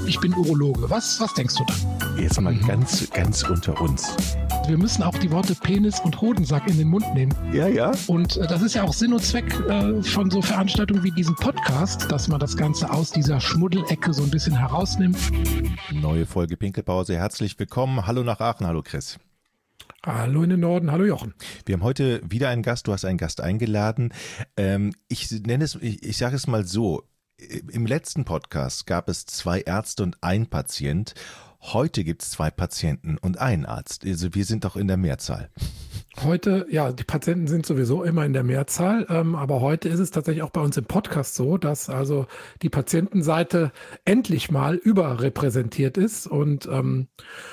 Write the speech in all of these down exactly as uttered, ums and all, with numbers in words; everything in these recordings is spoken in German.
ich bin Urologe. Was, was denkst du dann? Jetzt mal ganz, ganz unter uns. Wir müssen auch die Worte Penis und Hodensack in den Mund nehmen. Ja, ja. Und äh, das ist ja auch Sinn und Zweck äh, von so Veranstaltungen wie diesem Podcast, dass man das Ganze aus dieser Schmuddelecke so ein bisschen herausnimmt. Neue Folge Pinkelpause. Herzlich willkommen. Hallo nach Aachen. Hallo Chris. Hallo in den Norden, hallo Jochen. Wir haben heute wieder einen Gast, du hast einen Gast eingeladen. Ähm, ich nenne es, ich, ich sage es mal so, im letzten Podcast gab es zwei Ärzte und ein Patient. Heute gibt es zwei Patienten und einen Arzt. Also wir sind doch in der Mehrzahl. Heute, ja, die Patienten sind sowieso immer in der Mehrzahl, ähm, aber heute ist es tatsächlich auch bei uns im Podcast so, dass also die Patientenseite endlich mal überrepräsentiert ist und ähm,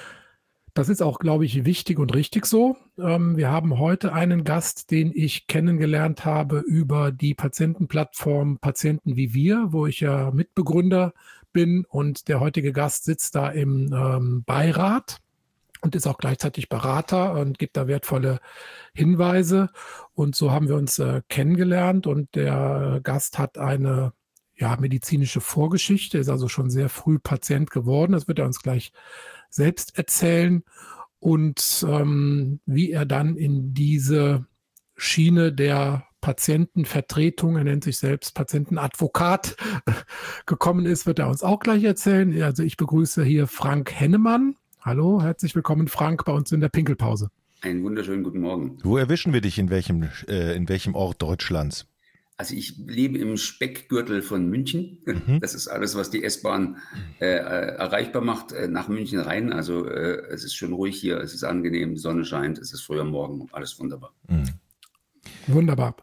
das ist auch, glaube ich, wichtig und richtig so. Ähm, wir haben heute einen Gast, den ich kennengelernt habe über die Patientenplattform Patienten wie wir, wo ich ja Mitbegründer bin. Und der heutige Gast sitzt da im ähm, Beirat und ist auch gleichzeitig Berater und gibt da wertvolle Hinweise. Und so haben wir uns äh, kennengelernt. Und der Gast hat eine ja, medizinische Vorgeschichte, ist also schon sehr früh Patient geworden. Das wird er uns gleich selbst erzählen und ähm, wie er dann in diese Schiene der Patientenvertretung, er nennt sich selbst Patientenadvokat, gekommen ist, wird er uns auch gleich erzählen. Also ich begrüße hier Frank Hennemann. Hallo, herzlich willkommen Frank bei uns in der Pinkelpause. Einen wunderschönen guten Morgen. Wo erwischen wir dich, in welchem, äh, in welchem Ort Deutschlands? Also ich lebe im Speckgürtel von München. Mhm. Das ist alles, was die S-Bahn äh, erreichbar macht, äh, nach München rein. Also äh, es ist schön ruhig hier, es ist angenehm, die Sonne scheint, es ist früher Morgen, alles wunderbar. Mhm. Wunderbar.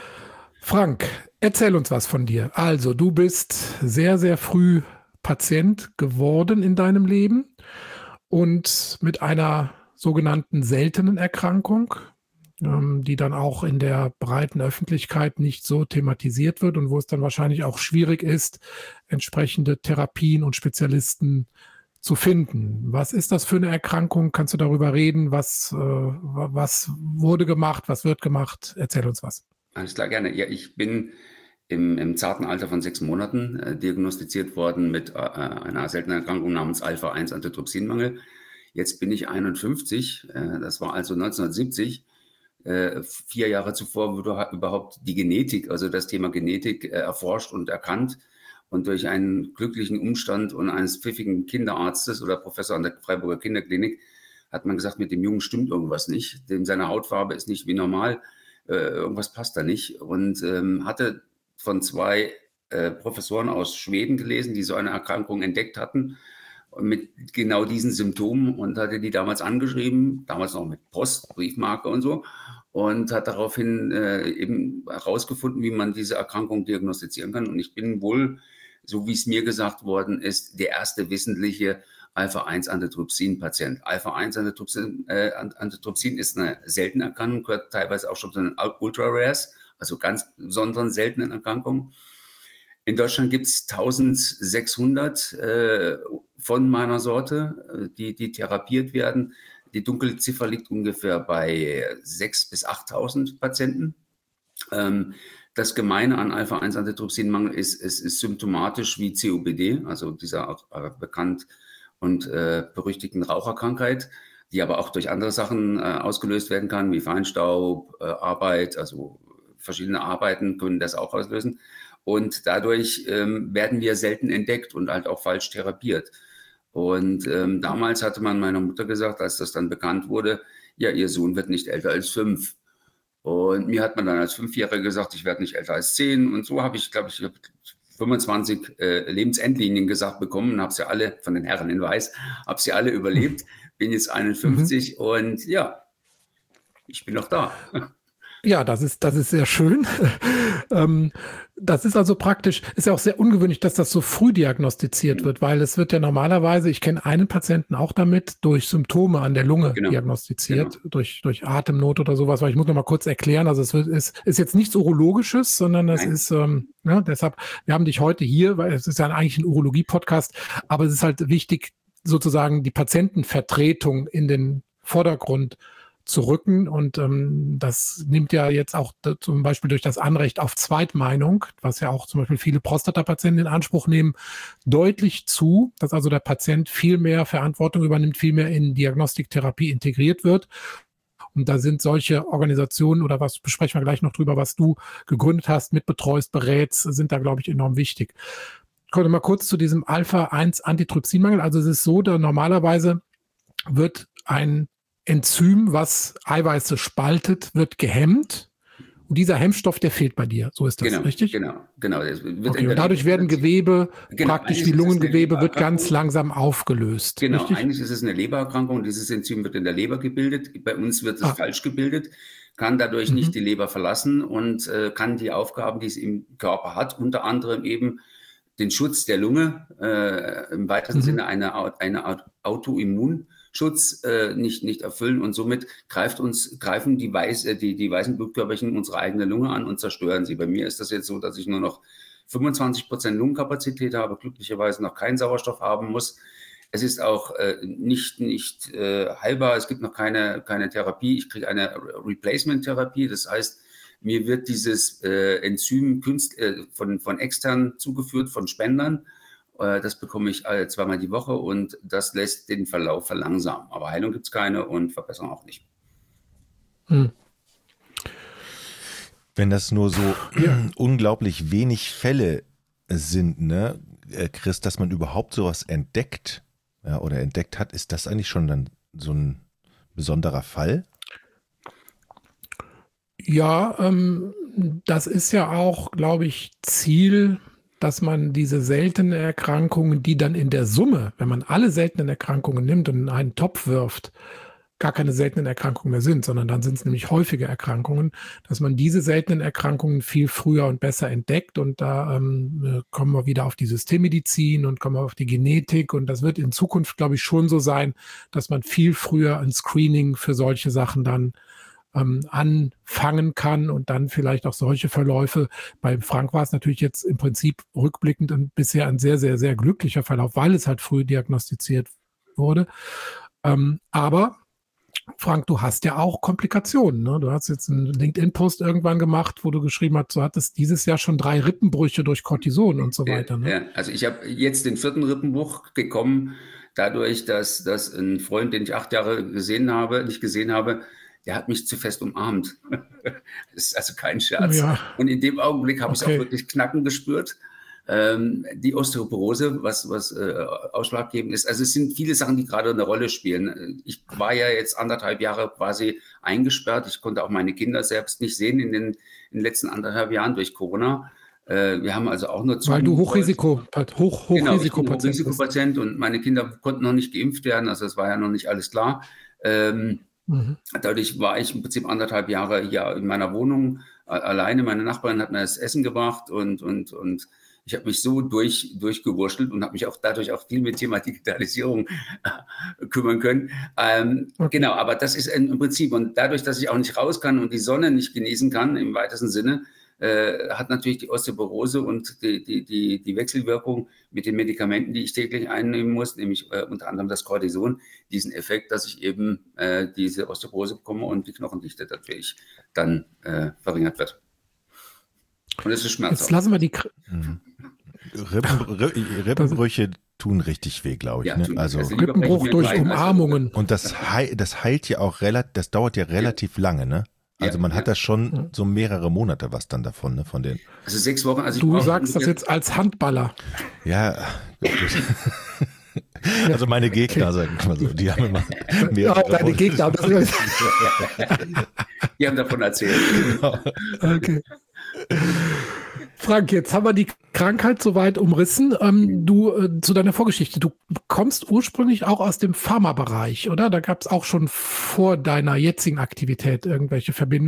Frank, erzähl uns was von dir. Also du bist sehr, sehr früh Patient geworden in deinem Leben und mit einer sogenannten seltenen Erkrankung, die dann auch in der breiten Öffentlichkeit nicht so thematisiert wird und wo es dann wahrscheinlich auch schwierig ist, entsprechende Therapien und Spezialisten zu finden. Was ist das für eine Erkrankung? Kannst du darüber reden? Was, äh, was wurde gemacht? Was wird gemacht? Erzähl uns was. Alles klar, gerne. Ja, ich bin im, im zarten Alter von sechs Monaten äh, diagnostiziert worden mit äh, einer seltenen Erkrankung namens Alpha eins Antitrypsinmangel. Jetzt bin ich einundfünfzig, äh, das war also neunzehnhundertsiebzig. Äh, vier Jahre zuvor wurde überhaupt die Genetik, also das Thema Genetik äh, erforscht und erkannt. Und durch einen glücklichen Umstand und eines pfiffigen Kinderarztes oder Professor an der Freiburger Kinderklinik hat man gesagt, mit dem Jungen stimmt irgendwas nicht. Dem seine Hautfarbe ist nicht wie normal, äh, irgendwas passt da nicht. Und ähm, hatte von zwei äh, Professoren aus Schweden gelesen, die so eine Erkrankung entdeckt hatten, mit genau diesen Symptomen und hatte die damals angeschrieben, damals noch mit Post, Briefmarke und so, und hat daraufhin äh, eben herausgefunden, wie man diese Erkrankung diagnostizieren kann. Und ich bin wohl, so wie es mir gesagt worden ist, der erste wissentliche Alpha eins Antitrypsin-Patient. Alpha eins Antitrypsin, äh, Antitrypsin ist eine seltene Erkrankung, gehört teilweise auch schon zu den Ultra-Rares, also ganz besonderen seltenen Erkrankungen. In Deutschland gibt es eintausendsechshundert äh, von meiner Sorte, die, die therapiert werden. Die Dunkelziffer liegt ungefähr bei sechstausend bis achttausend Patienten. Ähm, das Gemeine an Alpha eins Antitrypsinmangel ist, es ist symptomatisch wie C O P D, also dieser auch äh, bekannt und äh, berüchtigten Raucherkrankheit, die aber auch durch andere Sachen äh, ausgelöst werden kann, wie Feinstaub, äh, Arbeit, also verschiedene Arbeiten können das auch auslösen. Und dadurch ähm, werden wir selten entdeckt und halt auch falsch therapiert. Und ähm, damals hatte man meiner Mutter gesagt, als das dann bekannt wurde, ja, ihr Sohn wird nicht älter als fünf. Und mir hat man dann als Fünfjähriger gesagt, ich werde nicht älter als zehn. Und so habe ich, glaube ich, fünfundzwanzig äh, Lebensendlinien gesagt bekommen und habe sie alle, von den Herren in Weiß, habe sie alle überlebt. Bin jetzt einundfünfzig mhm. und ja, ich bin noch da. Ja, das ist, das ist sehr schön. ähm, das ist also praktisch, ist ja auch sehr ungewöhnlich, dass das so früh diagnostiziert wird, weil es wird ja normalerweise, ich kenne einen Patienten auch damit, durch Symptome an der Lunge genau. diagnostiziert, genau. durch, durch Atemnot oder sowas, weil ich muss noch mal kurz erklären, also es wird, ist, ist jetzt nichts Urologisches, sondern das Nein. ist, ähm, ja, deshalb, wir haben dich heute hier, weil es ist ja eigentlich ein Urologie-Podcast, aber es ist halt wichtig, sozusagen die Patientenvertretung in den Vordergrund zu rücken. Und ähm, das nimmt ja jetzt auch d- zum Beispiel durch das Anrecht auf Zweitmeinung, was ja auch zum Beispiel viele Prostatapatienten in Anspruch nehmen, deutlich zu, dass also der Patient viel mehr Verantwortung übernimmt, viel mehr in Diagnostiktherapie integriert wird. Und da sind solche Organisationen oder was besprechen wir gleich noch drüber, was du gegründet hast, mitbetreust, berätst, sind da, glaube ich, enorm wichtig. Ich komme mal kurz zu diesem Alpha eins Antitrypsinmangel. Also es ist so, da normalerweise wird ein Enzym, was Eiweiße spaltet, wird gehemmt. Und dieser Hemmstoff, der fehlt bei dir. So ist das, Genau, richtig? genau, genau. Das wird Okay, in und der dadurch Leber werden produziert. Gewebe, Genau, praktisch eigentlich wie ist es eine Lungengewebe, wird ganz Lebererkrankung. langsam aufgelöst. Genau, Richtig? eigentlich ist es eine Lebererkrankung. Dieses Enzym wird in der Leber gebildet. Bei uns wird es Ah, falsch gebildet, kann dadurch nicht die mhm, Leber verlassen und äh, kann die Aufgaben, die es im Körper hat, unter anderem eben den Schutz der Lunge, äh, im weitesten mhm. Sinne eine, Au- eine Au- Autoimmunschutz äh, nicht, nicht erfüllen und somit greift uns, greifen die, Weiß, äh, die, die weißen Blutkörperchen unsere eigene Lunge an und zerstören sie. Bei mir ist das jetzt so, dass ich nur noch fünfundzwanzig Prozent Lungenkapazität habe, glücklicherweise noch keinen Sauerstoff haben muss. Es ist auch äh, nicht, nicht äh, heilbar, es gibt noch keine, keine Therapie. Ich kriege eine Replacement-Therapie, das heißt, mir wird dieses äh, Enzym künst, äh, von, von extern zugeführt, von Spendern. Äh, das bekomme ich äh, zweimal die Woche und das lässt den Verlauf verlangsamen. Aber Heilung gibt es keine und Verbesserung auch nicht. Hm. Wenn das nur so Ja. unglaublich wenig Fälle sind, ne, äh, Chris, dass man überhaupt sowas entdeckt, ja, oder entdeckt hat, ist das eigentlich schon dann so ein besonderer Fall? Ja, ähm, das ist ja auch, glaube ich, Ziel, dass man diese seltenen Erkrankungen, die dann in der Summe, wenn man alle seltenen Erkrankungen nimmt und in einen Topf wirft, gar keine seltenen Erkrankungen mehr sind, sondern dann sind es nämlich häufige Erkrankungen, dass man diese seltenen Erkrankungen viel früher und besser entdeckt. Und da ähm, äh, kommen wir wieder auf die Systemmedizin und kommen wir auf die Genetik. Und das wird in Zukunft, glaube ich, schon so sein, dass man viel früher ein Screening für solche Sachen dann ähm, anfangen kann und dann vielleicht auch solche Verläufe. Bei Frank war es natürlich jetzt im Prinzip rückblickend und bisher ein sehr, sehr, sehr glücklicher Verlauf, weil es halt früh diagnostiziert wurde. Ähm, aber Frank, du hast ja auch Komplikationen. Ne? Du hast jetzt einen LinkedIn-Post irgendwann gemacht, wo du geschrieben hast, du hattest dieses Jahr schon drei Rippenbrüche durch Cortison und so weiter. Ne? Ja, also ich habe jetzt den vierten Rippenbruch bekommen, dadurch, dass, dass ein Freund, den ich acht Jahre gesehen habe, nicht gesehen habe, der hat mich zu fest umarmt. Das ist also kein Scherz. Ja, Und in dem Augenblick habe ich es auch okay. wirklich knacken gespürt. Ähm, die Osteoporose, was, was äh, ausschlaggebend ist. Also es sind viele Sachen, die gerade eine Rolle spielen. Ich war ja jetzt anderthalb Jahre quasi eingesperrt. Ich konnte auch meine Kinder selbst nicht sehen in den, in den letzten anderthalb Jahren durch Corona. Äh, wir haben also auch nur Weil du Zoom- Hochrisiko, hoch, Genau, ich bin Hochrisikopatient bist. Hochrisikopatient und meine Kinder konnten noch nicht geimpft werden. Also das war ja noch nicht alles klar. Ähm, Mhm. Dadurch war ich im Prinzip anderthalb Jahre ja in meiner Wohnung äh, alleine. Meine Nachbarin hat mir das Essen gebracht und, und, und ich habe mich so durch, durchgewurschtelt und habe mich auch dadurch auch viel mit Thema Digitalisierung äh, kümmern können. Ähm, Okay. Genau, aber das ist im Prinzip, und dadurch, dass ich auch nicht raus kann und die Sonne nicht genießen kann im weitesten Sinne, äh, hat natürlich die Osteoporose und die, die, die, die Wechselwirkung mit den Medikamenten, die ich täglich einnehmen muss, nämlich äh, unter anderem das Cortison, diesen Effekt, dass ich eben äh, diese Osteoporose bekomme und die Knochendichte natürlich dann äh, verringert wird. Und es ist Jetzt schmerzhaft. lassen wir die. Kr- Mhm. Rippen, Ri- Rippenbrüche tun richtig weh, glaube ich. Ja, Ne? tun- Also, also lieber Rippenbruch brechen wir durch ein Bein, als- Umarmungen. und das, hei- das heilt ja auch relativ, das dauert ja relativ lange, ne? Also Ja, man ja. hat da schon so mehrere Monate was dann davon, ne? Von den. Also sechs Wochen. Also ich Du brauche sagst das ungefähr- jetzt als Handballer. Ja, gut. Also meine Gegner, sagen wir mal so, die haben immer mehrere Ja, deine Monate. Gegner haben das immer- Die haben davon erzählt. Okay. Frank, jetzt haben wir die Krankheit soweit umrissen. Ähm, du äh, zu deiner Vorgeschichte. Du kommst ursprünglich auch aus dem Pharmabereich, oder? Da gab es auch schon vor deiner jetzigen Aktivität irgendwelche Verbindungen?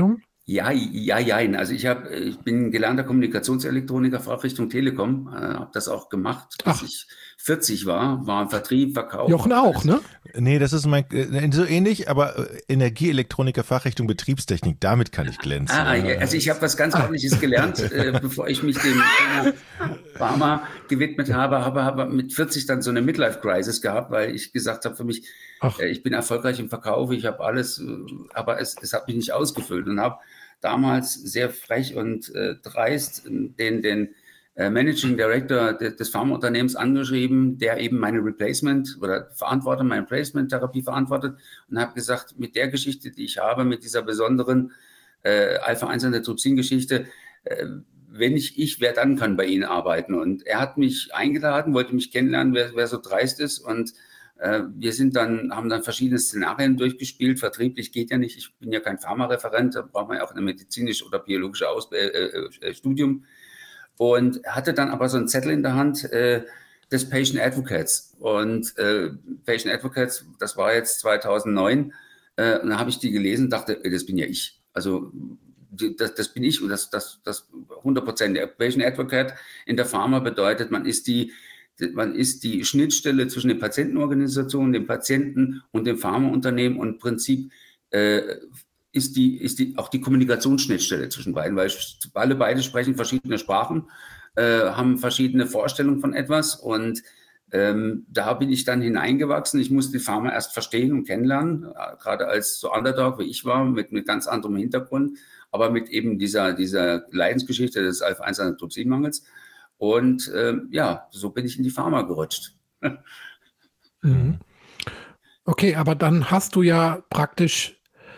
Ja, ja, jein. Also ich habe, ich bin gelernter Kommunikationselektroniker, Fachrichtung Telekom, äh, habe das auch gemacht, bis Ach, ich vierzig war, war im Vertrieb, Verkauf, Jochen auch, alles. ne? Nee, das ist mein, äh, so ähnlich, aber äh, Energieelektroniker, Fachrichtung Betriebstechnik, damit kann ich glänzen. Ah, Ja. also ich habe was ganz Ah, Ordentliches gelernt, äh, bevor ich mich dem Thema Pharma gewidmet habe, habe, habe mit vierzig dann so eine Midlife-Crisis gehabt, weil ich gesagt habe für mich, ach, äh, ich bin erfolgreich im Verkauf, ich habe alles, äh, aber es, es hat mich nicht ausgefüllt und habe damals sehr frech und äh, dreist den, den äh, Managing Director de, des Pharmaunternehmens angeschrieben, der eben meine Replacement oder verantwortet, meine Replacement-Therapie verantwortet und habe gesagt, mit der Geschichte, die ich habe, mit dieser besonderen äh, Alpha eins Antitrypsin-Geschichte, äh, wenn nicht ich, wer dann kann bei Ihnen arbeiten? Und er hat mich eingeladen, wollte mich kennenlernen, wer, wer so dreist ist und äh, wir sind dann, haben dann verschiedene Szenarien durchgespielt. Vertrieblich geht ja nicht. Ich bin ja kein Pharmareferent, da braucht man ja auch ein medizinisches oder biologisches Aus äh, äh, Studium. Und er hatte dann aber so einen Zettel in der Hand äh, des Patient Advocates. Und äh, Patient Advocates, das war jetzt zweitausendneun. Äh, und da habe ich die gelesen und dachte, ey, das bin ja ich. Also das, das bin ich und das, das, das hundert Prozent. Der Patient Advocate in der Pharma bedeutet, man ist die Man ist die Schnittstelle zwischen den Patientenorganisationen, dem Patienten und dem Pharmaunternehmen und im Prinzip äh, ist, die, ist die, auch die Kommunikationsschnittstelle zwischen beiden, weil alle beide sprechen verschiedene Sprachen, äh, haben verschiedene Vorstellungen von etwas und ähm, da bin ich dann hineingewachsen. Ich musste die Pharma erst verstehen und kennenlernen, äh, gerade als so Underdog, wie ich war, mit, mit ganz anderem Hintergrund, aber mit eben dieser, dieser Leidensgeschichte des Alpha eins Antitrypsin-Mangels. Und ähm, ja, so bin ich in die Pharma gerutscht. mhm. Okay, aber dann hast du ja praktisch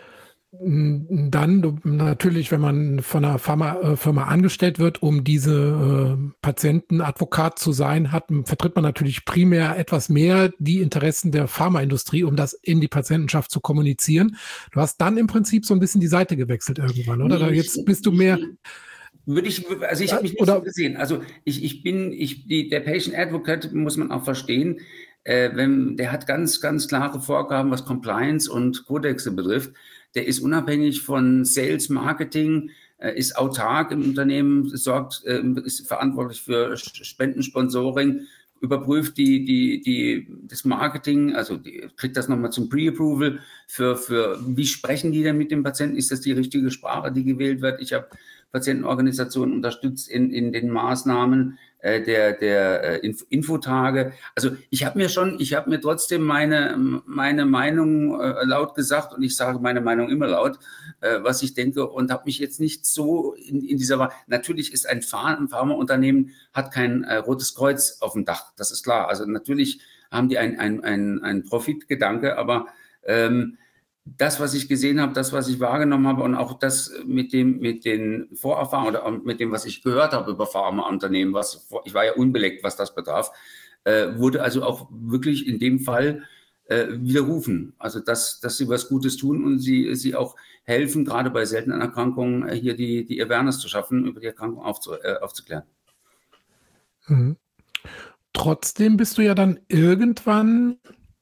m, dann du, natürlich, wenn man von einer Pharmafirma angestellt wird, um diese äh, Patientenadvokat zu sein, hat, vertritt man natürlich primär etwas mehr die Interessen der Pharmaindustrie, um das in die Patientenschaft zu kommunizieren. Du hast dann im Prinzip so ein bisschen die Seite gewechselt irgendwann, oder? Nee, Da nicht, jetzt bist du nicht, mehr. würde ich, also ich habe mich nicht Oder so gesehen. Also ich, ich bin, ich, die, der Patient Advocate muss man auch verstehen, äh, wenn, der hat ganz, ganz klare Vorgaben, was Compliance und Kodexe betrifft. Der ist unabhängig von Sales, Marketing, äh, ist autark im Unternehmen, sorgt, äh, ist verantwortlich für Spendensponsoring, überprüft die, die, die, das Marketing, also die, kriegt das nochmal zum Pre-Approval für, für, wie sprechen die denn mit dem Patienten? Ist das die richtige Sprache, die gewählt wird? Ich habe Patientenorganisationen unterstützt in, in den Maßnahmen äh, der, der äh, Infotage. Also ich habe mir schon, ich habe mir trotzdem meine, meine Meinung äh, laut gesagt und ich sage meine Meinung immer laut, äh, was ich denke und habe mich jetzt nicht so in, in dieser, natürlich ist ein, Pharma, ein Pharmaunternehmen, hat kein äh, rotes Kreuz auf dem Dach, das ist klar. Also natürlich haben die ein, ein, ein, ein Profitgedanke, aber ähm, das, was ich gesehen habe, das, was ich wahrgenommen habe und auch das mit dem, mit den Vorerfahrungen oder mit dem, was ich gehört habe über Pharmaunternehmen, was, ich war ja unbeleckt, was das betraf, äh, wurde also auch wirklich in dem Fall äh, widerrufen. Also, dass, dass sie was Gutes tun und sie, sie auch helfen, gerade bei seltenen Erkrankungen, äh, hier die, die Awareness zu schaffen, über die Erkrankung aufzu, äh, aufzuklären. Mhm. Trotzdem bist du ja dann irgendwann,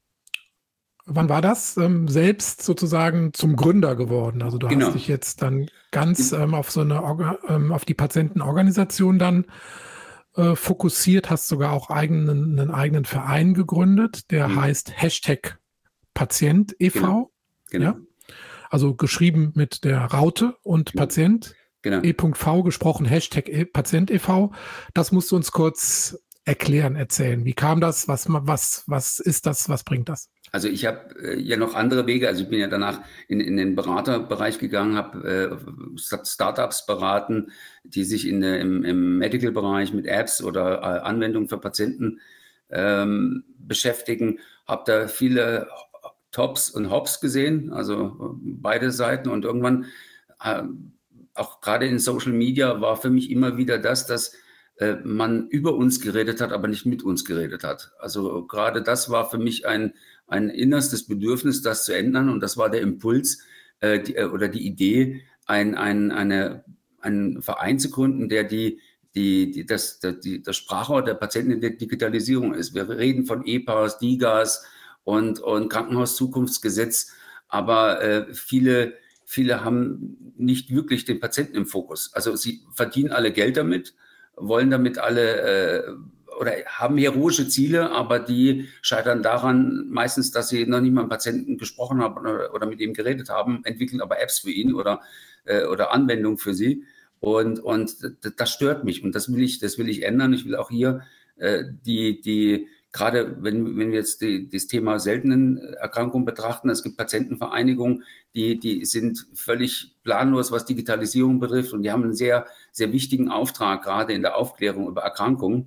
wann war das, ähm, selbst sozusagen zum Gründer geworden. Also du Genau. hast dich jetzt dann ganz ähm, auf so eine Orga, ähm, auf die Patientenorganisation dann äh, fokussiert, hast sogar auch eigenen, einen eigenen Verein gegründet, der Mhm. heißt Hashtag Patient e V. Genau. Genau. Ja? Also geschrieben mit der Raute und Genau. Patient. Genau. E.V. gesprochen, Hashtag e Patient e V. Das musst du uns kurz erklären, erzählen. Wie kam das? Was, was, was ist das? Was bringt das? Also ich habe äh, ja noch andere Wege. Also ich bin ja danach in, in den Beraterbereich gegangen, habe äh, Startups beraten, die sich in, äh, im, im Medical-Bereich mit Apps oder äh, Anwendungen für Patienten ähm, beschäftigen. Habe da viele Tops und Hops gesehen, also beide Seiten. Und irgendwann, äh, auch gerade in Social Media, war für mich immer wieder das, dass äh, man über uns geredet hat, aber nicht mit uns geredet hat. Also gerade das war für mich ein ein innerstes Bedürfnis, das zu ändern. Und das war der Impuls äh, die, oder die Idee, ein, ein, eine, einen Verein zu gründen, der die, die, die, das, die, das Sprachrohr der Patienten in der Digitalisierung ist. Wir reden von E P A S, D I G A S und, und Krankenhauszukunftsgesetz, aber äh, viele, viele haben nicht wirklich den Patienten im Fokus. Also sie verdienen alle Geld damit, wollen damit alle äh, oder haben heroische Ziele, aber die scheitern daran meistens, dass sie noch nicht mal mit dem Patienten gesprochen haben oder, oder mit ihm geredet haben, entwickeln aber Apps für ihn oder, äh, oder Anwendungen für sie. Und, und das stört mich und das will ich, das will ich ändern. Ich will auch hier äh, die, die gerade wenn, wenn wir jetzt die, das Thema seltenen Erkrankungen betrachten, es gibt Patientenvereinigungen, die, die sind völlig planlos, was Digitalisierung betrifft und die haben einen sehr, sehr wichtigen Auftrag, gerade in der Aufklärung über Erkrankungen.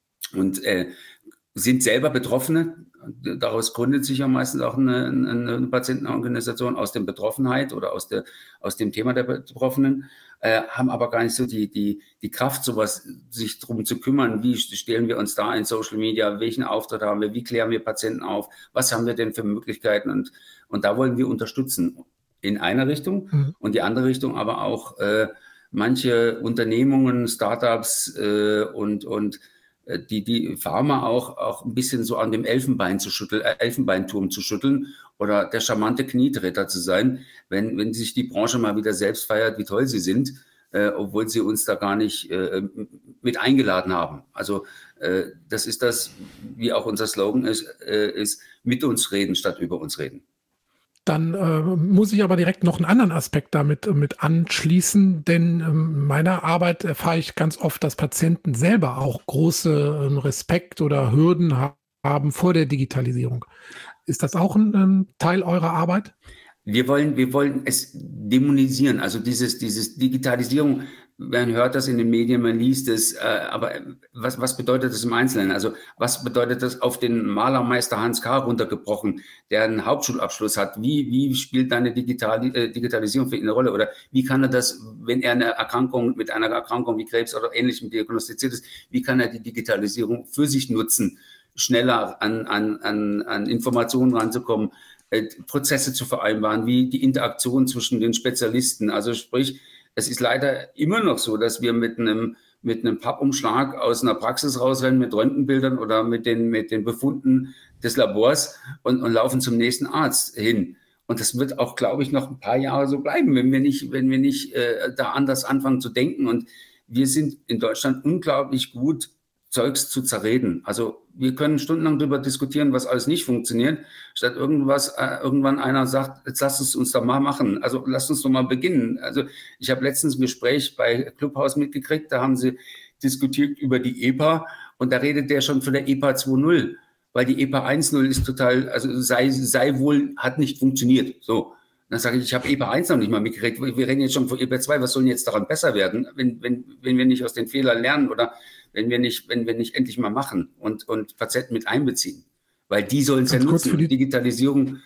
Und äh, sind selber Betroffene. Daraus gründet sich ja meistens auch eine, eine Patientenorganisation aus der Betroffenheit oder aus, der, aus dem Thema der Betroffenen, äh, haben aber gar nicht so die, die, die Kraft, sowas, sich darum zu kümmern. Wie stellen wir uns da in Social Media? Welchen Auftritt haben wir? Wie klären wir Patienten auf? Was haben wir denn für Möglichkeiten? Und, und da wollen wir unterstützen in einer Richtung mhm. und die andere Richtung aber auch äh, manche Unternehmungen, Startups äh, und, und die, die Pharma auch, auch ein bisschen so an dem Elfenbein zu schütteln, äh, Elfenbeinturm zu schütteln oder der charmante Knietretter zu sein, wenn, wenn sich die Branche mal wieder selbst feiert, wie toll sie sind, äh, obwohl sie uns da gar nicht äh, mit eingeladen haben. Also äh, das ist das, wie auch unser Slogan ist, äh, ist mit uns reden statt über uns reden. Dann äh, muss ich aber direkt noch einen anderen Aspekt damit äh, mit anschließen, denn in ähm, meiner Arbeit erfahre ich ganz oft, dass Patienten selber auch große äh, Respekt oder Hürden ha haben vor der Digitalisierung. Ist das auch ein ähm, Teil eurer Arbeit? Wir wollen, wir wollen es dämonisieren, also dieses, dieses Digitalisierung. Man hört das in den Medien, man liest es, äh, aber was, was bedeutet das im Einzelnen? Also was bedeutet das auf den Malermeister Hans K. runtergebrochen, der einen Hauptschulabschluss hat? Wie, wie spielt da eine Digital, äh, Digitalisierung für ihn eine Rolle? Oder wie kann er das, wenn er eine Erkrankung mit einer Erkrankung wie Krebs oder Ähnlichem diagnostiziert ist, wie kann er die Digitalisierung für sich nutzen, schneller an, an, an, an Informationen ranzukommen, äh, Prozesse zu vereinbaren, wie die Interaktion zwischen den Spezialisten? Also sprich, es ist leider immer noch so, dass wir mit einem, mit einem Pappumschlag aus einer Praxis rausrennen mit Röntgenbildern oder mit den, mit den Befunden des Labors und, und laufen zum nächsten Arzt hin. Und das wird auch, glaube ich, noch ein paar Jahre so bleiben, wenn wir nicht, wenn wir nicht äh, da anders anfangen zu denken. Und wir sind in Deutschland unglaublich gut, Zeugs zu zerreden. Also wir können stundenlang darüber diskutieren, was alles nicht funktioniert, statt irgendwas, äh, irgendwann einer sagt, jetzt lasst es uns doch mal machen. Also lasst uns doch mal beginnen. Also ich habe letztens ein Gespräch bei Clubhouse mitgekriegt, da haben sie diskutiert über die E P A und da redet der schon von der E P A zwei Punkt null, weil die E P A eins Punkt null ist total, also sei, sei wohl, hat nicht funktioniert. So. Dann sage ich, ich habe E P A eins noch nicht mal mitgekriegt. Wir reden jetzt schon von E P A zwei. Was soll denn jetzt daran besser werden, wenn, wenn, wenn wir nicht aus den Fehlern lernen oder wenn wir nicht, wenn wir nicht endlich mal machen und, und Patienten mit einbeziehen? Weil die sollen es ja nutzen. Für die Digitalisierung,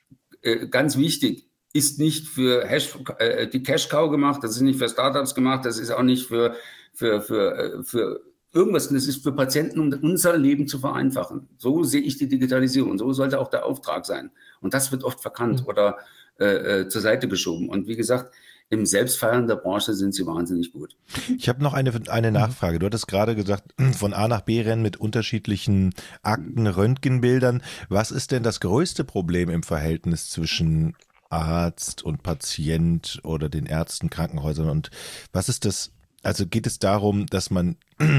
äh, ganz wichtig, ist nicht für Hash, äh, die Cash-Cow gemacht, das ist nicht für Startups gemacht, das ist auch nicht für, für, für, für irgendwas, das ist für Patienten, um unser Leben zu vereinfachen. So sehe ich die Digitalisierung und so sollte auch der Auftrag sein. Und das wird oft verkannt mhm. oder äh, zur Seite geschoben. Und wie gesagt, im Selbstfeiern der Branche sind sie wahnsinnig gut. Ich habe noch eine, eine Nachfrage. Du hattest gerade gesagt, von A nach B rennen mit unterschiedlichen Akten, Röntgenbildern. Was ist denn das größte Problem im Verhältnis zwischen Arzt und Patient oder den Ärzten, Krankenhäusern? Und was ist das? Also geht es darum, dass man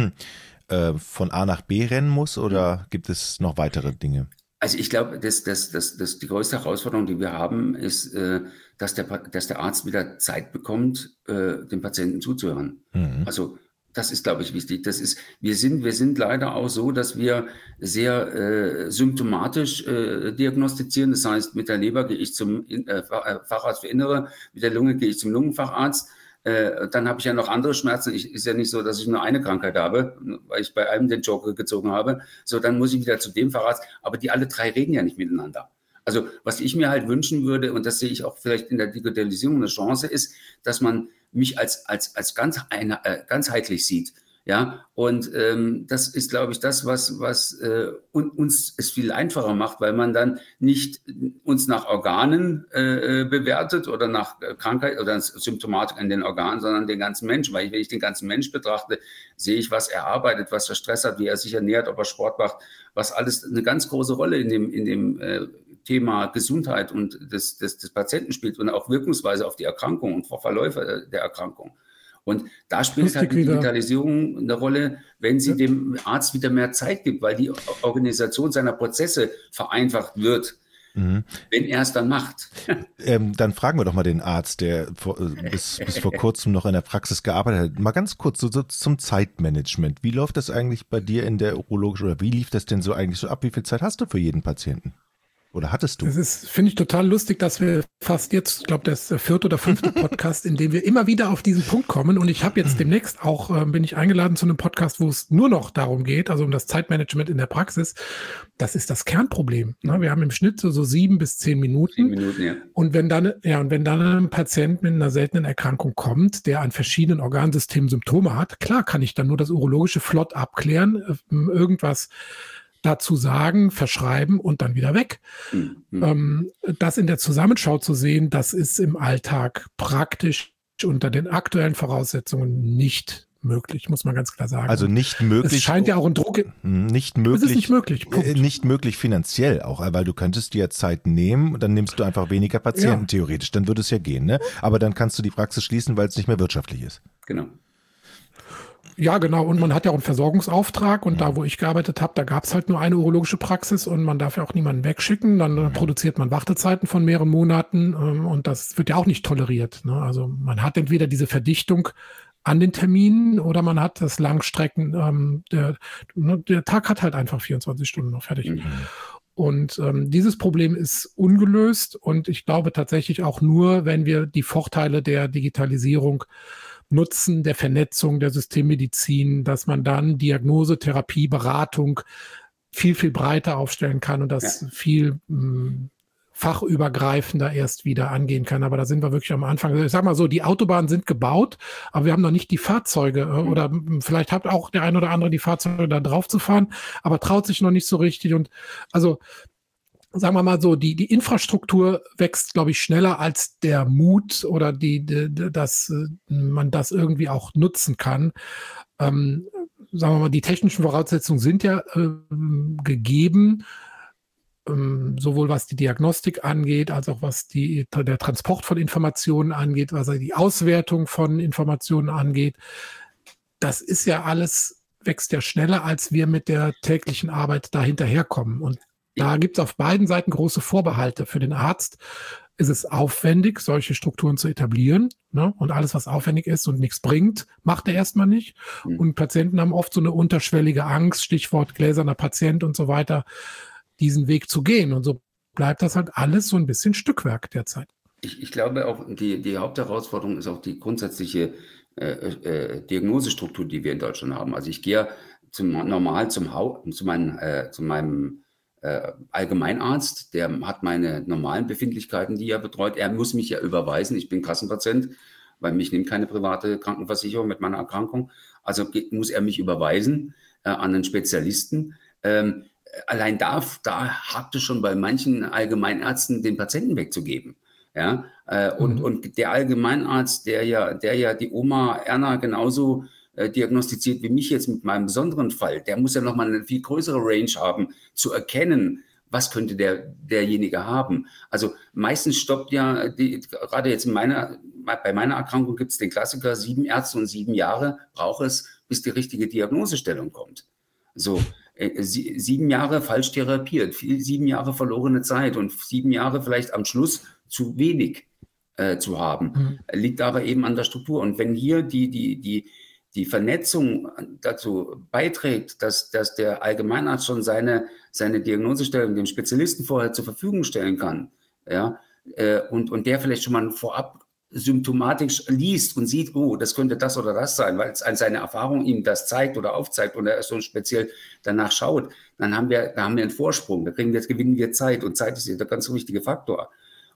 äh, von A nach B rennen muss oder gibt es noch weitere Dinge? Also ich glaube, dass, dass, dass, dass die größte Herausforderung, die wir haben, ist, äh, dass, der, dass der Arzt wieder Zeit bekommt, äh, dem Patienten zuzuhören. Mhm. Also das ist, glaube ich, wichtig. Das ist, wir sind, wir sind leider auch so, dass wir sehr äh, symptomatisch äh, diagnostizieren. Das heißt, mit der Leber gehe ich zum äh, Facharzt für Innere, mit der Lunge gehe ich zum Lungenfacharzt. Äh, dann habe ich ja noch andere Schmerzen. Ich, ist ja nicht so, dass ich nur eine Krankheit habe, weil ich bei einem den Joker gezogen habe. So, dann muss ich wieder zu dem Facharzt. Aber die alle drei reden ja nicht miteinander. Also was ich mir halt wünschen würde, und das sehe ich auch vielleicht in der Digitalisierung eine Chance, ist, dass man mich als, als, als ganz eine, äh, ganzheitlich sieht. Ja, und ähm, das ist, glaube ich, das, was, was äh, un, uns es viel einfacher macht, weil man dann nicht uns nach Organen äh, bewertet oder nach Krankheit oder Symptomatik in den Organen, sondern den ganzen Menschen. Weil ich, wenn ich den ganzen Mensch betrachte, sehe ich, was er arbeitet, was er Stress hat, wie er sich ernährt, ob er Sport macht, was alles eine ganz große Rolle in dem, in dem äh, Thema Gesundheit und des, des, des Patienten spielt und auch Wirkungsweise auf die Erkrankung und Verläufe der Erkrankung. Und da spielt Lustig halt die wieder. Digitalisierung eine Rolle, wenn sie dem Arzt wieder mehr Zeit gibt, weil die Organisation seiner Prozesse vereinfacht wird, mhm. wenn er es dann macht. Ähm, dann fragen wir doch mal den Arzt, der vor, bis, bis vor kurzem noch in der Praxis gearbeitet hat. Mal ganz kurz so, so zum Zeitmanagement. Wie läuft das eigentlich bei dir in der urologischen, oder wie lief das denn so eigentlich so ab? Wie viel Zeit hast du für jeden Patienten? Oder hattest du? Das ist, finde ich, total lustig, dass wir fast jetzt, ich glaube, das ist der vierte oder fünfte Podcast, in dem wir immer wieder auf diesen Punkt kommen. Und ich habe jetzt demnächst auch, äh, bin ich eingeladen zu einem Podcast, wo es nur noch darum geht, also um das Zeitmanagement in der Praxis. Das ist das Kernproblem. Ne? Wir haben im Schnitt so, so sieben bis zehn Minuten. Zehn Minuten, ja. Und wenn dann, ja, und wenn dann ein Patient mit einer seltenen Erkrankung kommt, der an verschiedenen Organsystemen Symptome hat, klar kann ich dann nur das Urologische flott abklären, äh, irgendwas dazu sagen, verschreiben und dann wieder weg. Mhm. Ähm, das in der Zusammenschau zu sehen, das ist im Alltag praktisch unter den aktuellen Voraussetzungen nicht möglich, muss man ganz klar sagen. Also nicht möglich. Es scheint ja auch ein Druck. Nicht möglich. Es ist nicht möglich. Punkt. Nicht möglich finanziell auch, weil du könntest dir Zeit nehmen und dann nimmst du einfach weniger Patienten ja. theoretisch. Dann würde es ja gehen, ne? Aber dann kannst du die Praxis schließen, weil es nicht mehr wirtschaftlich ist. Genau. Ja, genau. Und man hat ja auch einen Versorgungsauftrag. Und da, wo ich gearbeitet habe, da gab es halt nur eine urologische Praxis und man darf ja auch niemanden wegschicken. Dann mhm. produziert man Wartezeiten von mehreren Monaten und das wird ja auch nicht toleriert. Ne? Also man hat entweder diese Verdichtung an den Terminen oder man hat das Langstrecken. Ähm, der, der Tag hat halt einfach vierundzwanzig Stunden noch fertig. Mhm. Und ähm, dieses Problem ist ungelöst und ich glaube tatsächlich auch nur, wenn wir die Vorteile der Digitalisierung Nutzen, der Vernetzung, der Systemmedizin, dass man dann Diagnose, Therapie, Beratung viel, viel breiter aufstellen kann und das ja. viel mh, fachübergreifender erst wieder angehen kann. Aber da sind wir wirklich am Anfang. Ich sag mal so, die Autobahnen sind gebaut, aber wir haben noch nicht die Fahrzeuge mhm. oder vielleicht hat auch der ein oder andere die Fahrzeuge da drauf zu fahren, aber traut sich noch nicht so richtig. Und also sagen wir mal so, die, die Infrastruktur wächst, glaube ich, schneller als der Mut oder die, die, die dass man das irgendwie auch nutzen kann. Ähm, sagen wir mal, die technischen Voraussetzungen sind ja äh, gegeben, ähm, sowohl was die Diagnostik angeht, als auch was die, der Transport von Informationen angeht, was die Auswertung von Informationen angeht. Das ist ja alles, wächst ja schneller, als wir mit der täglichen Arbeit da hinterherkommen. Und da gibt es auf beiden Seiten große Vorbehalte. Für den Arzt ist es aufwendig, solche Strukturen zu etablieren. Ne? Und alles, was aufwendig ist und nichts bringt, macht er erstmal nicht. Mhm. Und Patienten haben oft so eine unterschwellige Angst, Stichwort gläserner Patient und so weiter, diesen Weg zu gehen. Und so bleibt das halt alles so ein bisschen Stückwerk derzeit. Ich, ich glaube auch, die, die Hauptherausforderung ist auch die grundsätzliche äh, äh, Diagnosestruktur, die wir in Deutschland haben. Also ich gehe zum, normal zum, Hau, zu, meinen, äh, zu meinem Äh, Allgemeinarzt, der hat meine normalen Befindlichkeiten, die er betreut. Er muss mich ja überweisen. Ich bin Kassenpatient, weil mich nimmt keine private Krankenversicherung mit meiner Erkrankung. Also geht, muss er mich überweisen äh, an einen Spezialisten. Ähm, allein da, da hakt es schon bei manchen Allgemeinärzten, den Patienten wegzugeben. Ja, äh, und, mhm. und der Allgemeinarzt, der ja, der ja die Oma Erna genauso diagnostiziert wie mich jetzt mit meinem besonderen Fall, der muss ja nochmal eine viel größere Range haben, zu erkennen, was könnte der, derjenige haben. Also meistens stoppt ja, die, gerade jetzt in meiner, bei meiner Erkrankung gibt es den Klassiker, sieben Ärzte und sieben Jahre braucht es, bis die richtige Diagnosestellung kommt. So, äh, sie, sieben Jahre falsch therapiert, viel, sieben Jahre verlorene Zeit und sieben Jahre vielleicht am Schluss zu wenig äh, zu haben. Mhm. Liegt aber eben an der Struktur. Und wenn hier die, die, die die Vernetzung dazu beiträgt, dass, dass der Allgemeinarzt schon seine, seine Diagnosestellung dem Spezialisten vorher zur Verfügung stellen kann, ja, äh, und, und der vielleicht schon mal vorab symptomatisch liest und sieht, oh, das könnte das oder das sein, weil es an seine Erfahrung ihm das zeigt oder aufzeigt und er so speziell danach schaut, dann haben wir, da haben wir einen Vorsprung, da kriegen wir, jetzt gewinnen wir Zeit und Zeit ist der ganz wichtige Faktor.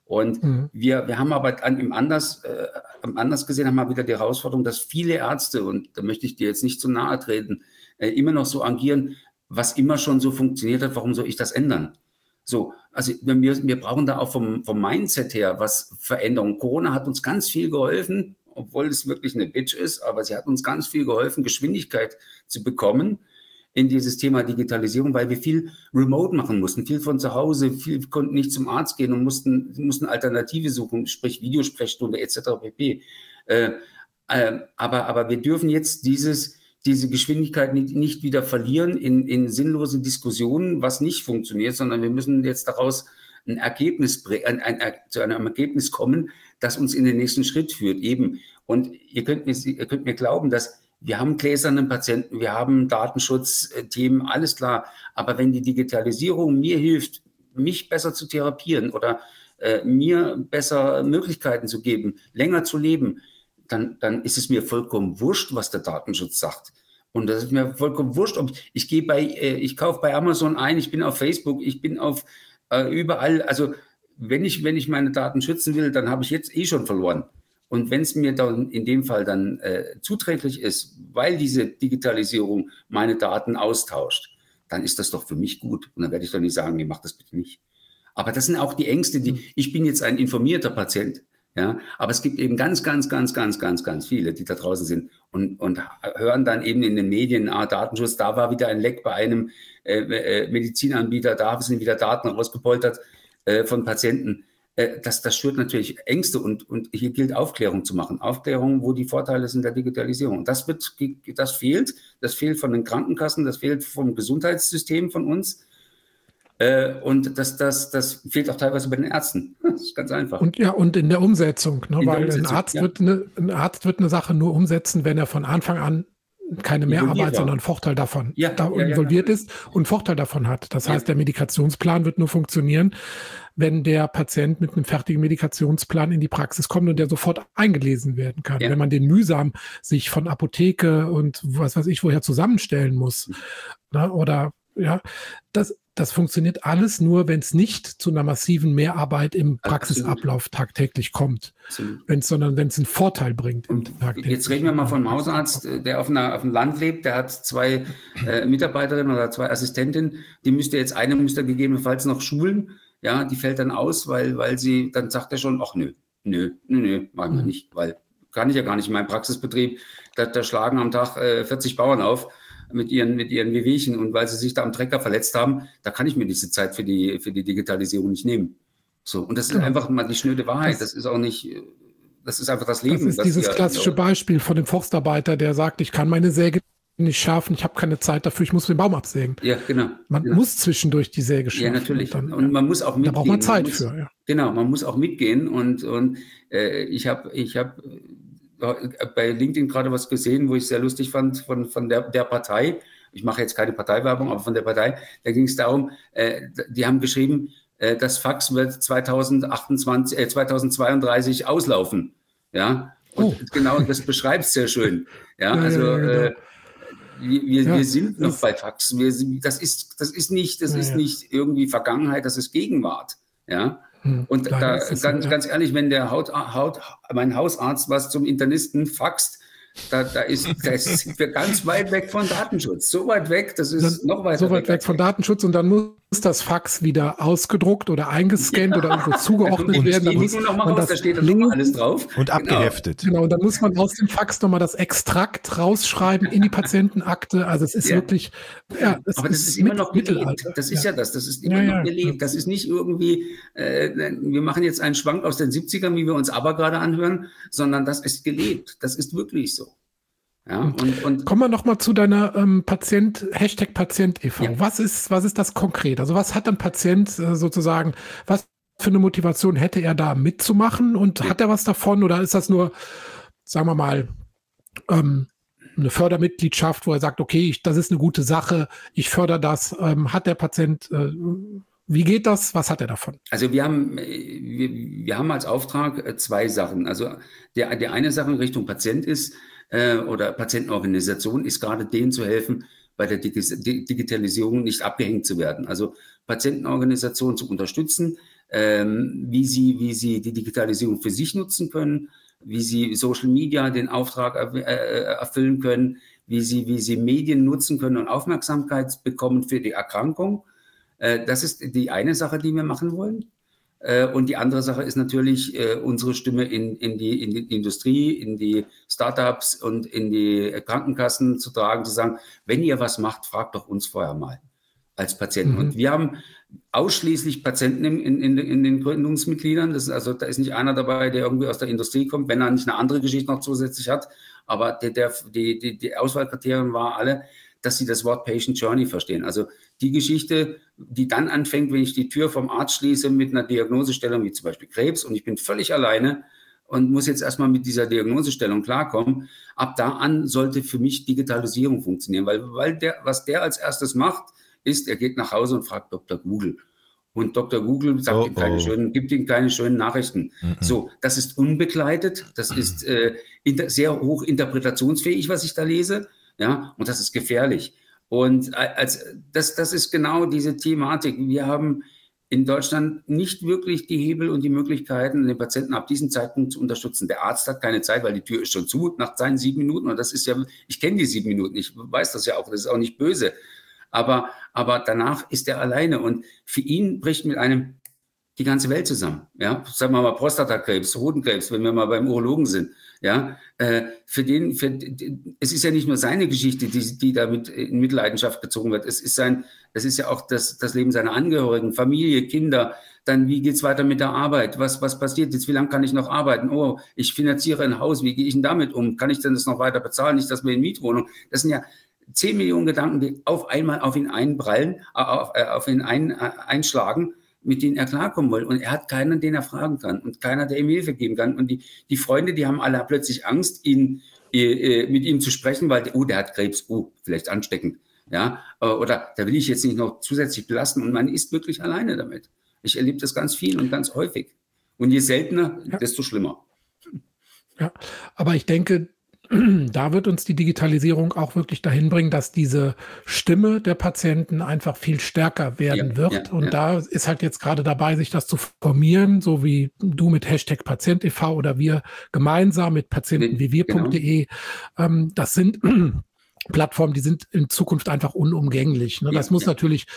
Und mhm. wir, wir haben aber an, im anders, äh, anders gesehen, haben wir wieder die Herausforderung, dass viele Ärzte, und da möchte ich dir jetzt nicht zu nahe treten, äh, immer noch so agieren, was immer schon so funktioniert hat, warum soll ich das ändern? So, also wir, wir brauchen da auch vom, vom Mindset her was Veränderung. Corona hat uns ganz viel geholfen, obwohl es wirklich eine Bitch ist, aber sie hat uns ganz viel geholfen, Geschwindigkeit zu bekommen in dieses Thema Digitalisierung, weil wir viel remote machen mussten, viel von zu Hause, viel konnten nicht zum Arzt gehen und mussten, mussten Alternative suchen, sprich Videosprechstunde et cetera pp. Äh, äh, aber, aber wir dürfen jetzt dieses diese Geschwindigkeit nicht, nicht wieder verlieren in, in sinnlose Diskussionen, was nicht funktioniert, sondern wir müssen jetzt daraus ein Ergebnis, ein, ein, ein, zu einem Ergebnis kommen, das uns in den nächsten Schritt führt. Eben. Und ihr könnt mir, ihr könnt mir glauben, dass wir haben gläsernen Patienten, wir haben Datenschutzthemen, alles klar. Aber wenn die Digitalisierung mir hilft, mich besser zu therapieren oder äh, mir besser Möglichkeiten zu geben, länger zu leben, Dann, dann ist es mir vollkommen wurscht, was der Datenschutz sagt. Und das ist mir vollkommen wurscht, ob ich, ich gehe bei, äh, ich kaufe bei Amazon ein, ich bin auf Facebook, ich bin auf äh, überall. Also wenn ich, wenn ich meine Daten schützen will, dann habe ich jetzt eh schon verloren. Und wenn es mir dann in dem Fall dann äh, zuträglich ist, weil diese Digitalisierung meine Daten austauscht, dann ist das doch für mich gut. Und dann werde ich doch nicht sagen, nee, mach das bitte nicht. Aber das sind auch die Ängste, die, ich bin jetzt ein informierter Patient. Ja, aber es gibt eben ganz, ganz, ganz, ganz, ganz, ganz viele, die da draußen sind und, und hören dann eben in den Medien, ah, Datenschutz, da war wieder ein Leck bei einem äh, äh, Medizinanbieter, da sind wieder Daten rausgepoltert äh, von Patienten. Äh, das, das schürt natürlich Ängste und, und hier gilt Aufklärung zu machen. Aufklärung, wo die Vorteile sind der Digitalisierung. Und das wird, das fehlt. Das fehlt von den Krankenkassen, das fehlt vom Gesundheitssystem von uns. Äh, und das, das, das fehlt auch teilweise bei den Ärzten. Das ist ganz einfach. Und ja, und in der Umsetzung, ne? In der Weil Umsetzung, ein, Arzt ja. wird eine, ein Arzt wird eine Sache nur umsetzen, wenn er von Anfang an keine Mehrarbeit, Involviert war. sondern einen Vorteil davon Ja, da ja, ja, involviert ja. ist und Vorteil davon hat. Das Ja. heißt, der Medikationsplan wird nur funktionieren, wenn der Patient mit einem fertigen Medikationsplan in die Praxis kommt und der sofort eingelesen werden kann. Ja. Wenn man den mühsam sich von Apotheke und was weiß ich woher zusammenstellen muss, ne? Oder ja, das Das funktioniert alles nur, wenn es nicht zu einer massiven Mehrarbeit im Praxisablauf tagtäglich kommt, wenn's, sondern wenn es einen Vorteil bringt. Im Jetzt reden wir mal vom Hausarzt, der auf, einer, auf dem Land lebt, der hat zwei äh, Mitarbeiterinnen oder zwei Assistentinnen, die müsste jetzt, eine müsste gegebenenfalls noch schulen, ja, die fällt dann aus, weil, weil sie, dann sagt er schon, ach nö, nö, nö, nö, machen wir mhm. nicht, weil kann ich ja gar nicht in meinem Praxisbetrieb, da, da schlagen am Tag äh, vierzig Bauern auf, mit ihren, mit ihren Wehwehchen und weil sie sich da am Trecker verletzt haben, da kann ich mir diese Zeit für die, für die Digitalisierung nicht nehmen. So. Und das ist genau. einfach mal die schnöde Wahrheit. Das, das ist auch nicht, das ist einfach das Leben. Das ist dieses hier, klassische Beispiel von dem Forstarbeiter, der sagt, ich kann meine Säge nicht schärfen, ich habe keine Zeit dafür, ich muss den Baum absägen. Ja, genau. Man genau. muss zwischendurch die Säge schärfen. Ja, natürlich. Und, dann, und man muss auch mitgehen. Da braucht man Zeit man muss, für. Ja. Genau, man muss auch mitgehen und, und äh, ich habe, ich habe bei LinkedIn gerade was gesehen, wo ich sehr lustig fand von, von der, der Partei. Ich mache jetzt keine Parteiwerbung, aber von der Partei, da ging es darum, äh, die haben geschrieben, äh, das Fax wird zweitausendachtundzwanzig, äh, zweitausendzweiunddreißig auslaufen. Ja, und oh. genau, das beschreibt es sehr schön. Ja, ja also ja, ja, genau. äh, wir, wir, ja, wir sind noch bei Fax. Wir sind, das ist, das ist nicht, das ja, ist nicht irgendwie Vergangenheit, das ist Gegenwart. Ja. Und hm, da, ganz, so, ganz ehrlich, wenn der Haut, Haut, mein Hausarzt was zum Internisten faxt, Da, da, ist, da sind wir ganz weit weg von Datenschutz. So weit weg, das ist dann noch weiter so weit weg, weg von Datenschutz und dann muss das Fax wieder ausgedruckt oder eingescannt ja. oder irgendwo zugeordnet werden. Dann muss noch mal raus, da steht dann noch alles drauf. Und abgeheftet. Genau, und dann muss man aus dem Fax nochmal das Extrakt rausschreiben in die Patientenakte. Also es ist ja. wirklich, ja, das aber das ist, ist immer noch gelebt. Das ist ja, ja das, das ist immer ja, noch gelebt. Das ist nicht irgendwie, äh, wir machen jetzt einen Schwank aus den siebzigern, wie wir uns aber gerade anhören, sondern das ist gelebt. Das ist wirklich so. Ja, und, und kommen wir noch mal zu deiner ähm, Patient, Hashtag Patient e V. Ja. Was ist, was ist das konkret? Also was hat ein Patient äh, sozusagen, was für eine Motivation hätte er da mitzumachen und ja. hat er was davon oder ist das nur, sagen wir mal, ähm, eine Fördermitgliedschaft, wo er sagt, okay, ich, das ist eine gute Sache, ich fördere das, ähm, hat der Patient, äh, wie geht das, was hat er davon? Also wir haben, wir, wir haben als Auftrag zwei Sachen. Also der, der eine Sache in Richtung Patient ist, oder Patientenorganisation ist gerade denen zu helfen, bei der Digitalisierung nicht abgehängt zu werden. Also Patientenorganisationen zu unterstützen, ähm, wie sie, wie sie die Digitalisierung für sich nutzen können, wie sie Social Media den Auftrag äh, erfüllen können, wie sie, wie sie Medien nutzen können und Aufmerksamkeit bekommen für die Erkrankung. Äh, das ist die eine Sache, die wir machen wollen. Äh, und die andere Sache ist natürlich äh, unsere Stimme in, in, die, in die Industrie, in die Startups und in die Krankenkassen zu tragen, zu sagen, wenn ihr was macht, fragt doch uns vorher mal als Patienten. Mhm. Und wir haben ausschließlich Patienten in, in, in den Gründungsmitgliedern. Das ist also, da ist nicht einer dabei, der irgendwie aus der Industrie kommt, wenn er nicht eine andere Geschichte noch zusätzlich hat. Aber der, der, die, die, die Auswahlkriterien waren alle, dass sie das Wort Patient Journey verstehen. Also die Geschichte, die dann anfängt, wenn ich die Tür vom Arzt schließe mit einer Diagnosestellung wie zum Beispiel Krebs und ich bin völlig alleine und muss jetzt erstmal mit dieser Diagnosestellung klarkommen. Ab da an sollte für mich Digitalisierung funktionieren, weil, weil der, was der als erstes macht, ist, er geht nach Hause und fragt Doktor Google. Und Doktor Google sagt oh, ihm keine oh. schönen, gibt ihm keine schönen Nachrichten. Mhm. So, das ist unbegleitet, das ist äh, inter, sehr hoch interpretationsfähig, was ich da lese, ja, und das ist gefährlich. Und als das, das ist genau diese Thematik. Wir haben in Deutschland nicht wirklich die Hebel und die Möglichkeiten, den Patienten ab diesem Zeitpunkt zu unterstützen. Der Arzt hat keine Zeit, weil die Tür ist schon zu nach seinen sieben Minuten. Und das ist ja, ich kenne die sieben Minuten, ich weiß das ja auch, das ist auch nicht böse. Aber, aber danach ist er alleine und für ihn bricht mit einem die ganze Welt zusammen. Ja, sagen wir mal Prostatakrebs, Hodenkrebs, wenn wir mal beim Urologen sind. Ja, äh, für den, für, es ist ja nicht nur seine Geschichte, die, die damit in Mitleidenschaft gezogen wird. Es ist sein, es ist ja auch das, das Leben seiner Angehörigen, Familie, Kinder. Dann, wie geht's weiter mit der Arbeit? Was, was passiert jetzt? Wie lange kann ich noch arbeiten? Oh, ich finanziere ein Haus. Wie gehe ich denn damit um? Kann ich denn das noch weiter bezahlen? Nicht, dass wir in Mietwohnung. Das sind ja zehn Millionen Gedanken, die auf einmal auf ihn einprallen, auf, auf ihn ein, einschlagen, mit denen er klarkommen will. Und er hat keinen, den er fragen kann und keiner, der ihm Hilfe geben kann. Und die, die Freunde, die haben alle plötzlich Angst, ihn, äh, mit ihm zu sprechen, weil, oh, der hat Krebs, oh, vielleicht ansteckend. Ja, oder da will ich jetzt nicht noch zusätzlich belasten. Und man ist wirklich alleine damit. Ich erlebe das ganz viel und ganz häufig. Und je seltener, ja. desto schlimmer. Ja, aber ich denke, da wird uns die Digitalisierung auch wirklich dahin bringen, dass diese Stimme der Patienten einfach viel stärker werden ja, wird. Ja, und ja. da ist halt jetzt gerade dabei, sich das zu formieren, so wie du mit Hashtag Patient e V oder wir gemeinsam mit patienten wie wir punkt de. Genau. Ähm, das sind Plattformen, die sind in Zukunft einfach unumgänglich. Ne? Das ja, muss ja. natürlich